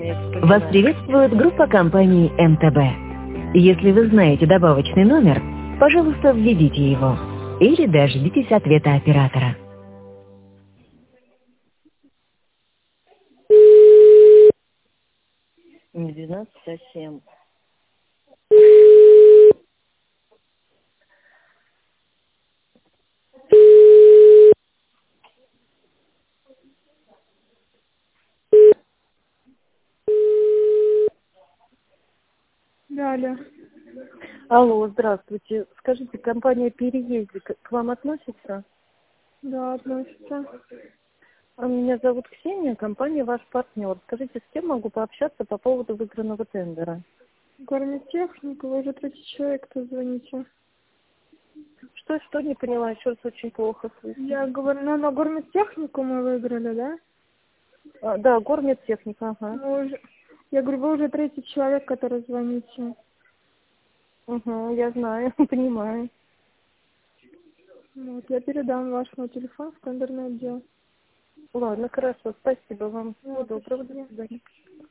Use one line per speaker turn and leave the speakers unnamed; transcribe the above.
Вас приветствует группа компаний МТБ. Если вы знаете добавочный номер, пожалуйста, введите его. Или дождитесь ответа оператора. 12:07.
Да, алло.
Алло, здравствуйте. Скажите, компания «Переезды» к вам относится?
Да, относится.
Меня зовут Ксения, компания «Ваш партнер». Скажите, с кем могу пообщаться по поводу выигранного тендера?
Гормитехник, вы уже третий человек, кто звоните.
Что не поняла, еще раз очень плохо слышу.
Я говорю, ну на гормитехнику мы выиграли, да?
Да, гормедтехника, ага.
Мы уже, я говорю, вы уже третий человек, который звоните.
Угу, я знаю, понимаю.
Вот, я передам вашему телефону в тендерный отдел.
Ладно, хорошо, спасибо вам. Всего
Вот,
доброго, до
спасибо.
свидания.